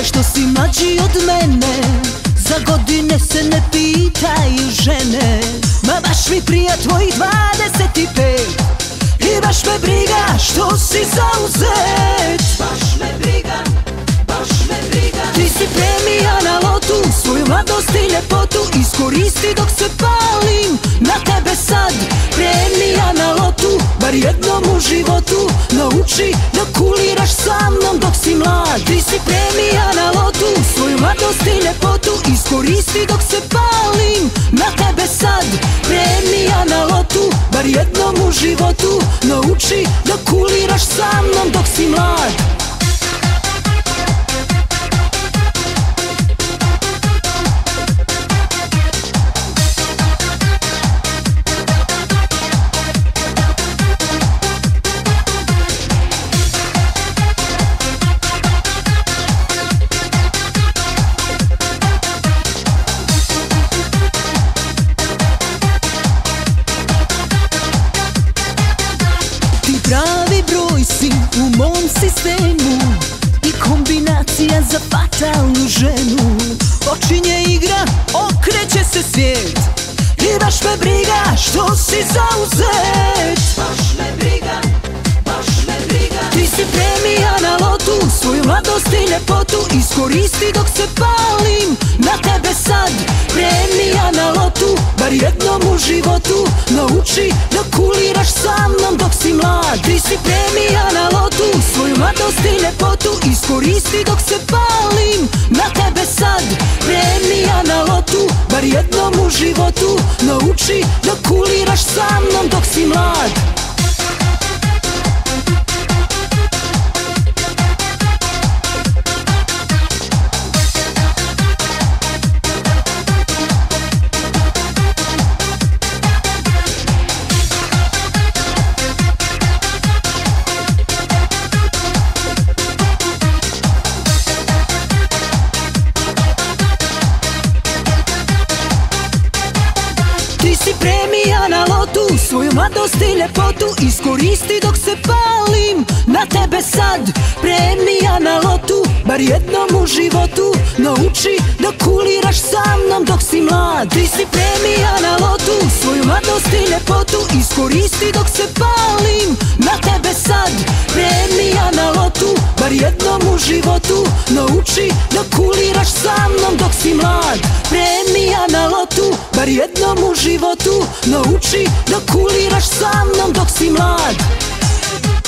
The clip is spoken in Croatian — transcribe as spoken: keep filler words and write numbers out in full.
što si mlađi od mene. Za godine se ne pitaju žene. Ma baš mi prija tvojih dvadeset i pet. I baš me briga što si zauzet. Baš me briga, baš me briga. Ti si premija na lotu, svoju mladost i ljepotu iskoristi dok se palim na tebe sad. Premija na lotu, bar jednom u životu nauči da kuliraš sa mnom dok si mlad. Ti si premija na lotu, svoju mladost i ljepotu iskoristi dok se palim na tebe sad. Premija na lotu, bar jednom u životu nauči da kuliraš sa mnom dok si mlad. Pravi broj si u mom sistemu i kombinacija za fatalnu ženu. Počinje igra, okreće se svijet i baš me briga što si zauzet. Baš me briga, baš me briga. Ti si premija na lotu, svoju mladost i ljepotu iskoristi dok se palim na tebe sad. Premija na lotu, bar jednom u životu nauči da kuliraš sa mnom dok si mlad. Ti si premija na lotu, svoju mladost i ljepotu iskoristi dok se palim na tebe sad. Premija na lotu, bar jednom u životu nauči da kuliraš sa mnom dok si mlad. Ti si premija na lotu, svoju mladost i ljepotu iskoristi dok se palim na tebe sad. Premija na lotu, bar jednom u životu nauči da kuliraš sa mnom dok si mlad. Ti si premija na lotu, svoju mladost i ljepotu iskoristi dok se palim na tebe sad. Premija na lotu, bar jednom u životu nauči da kuliraš sa mnom dok si mlad. Premija na lotu, bar jednom u životu nauči da kuliraš sa mnom dok si mlad.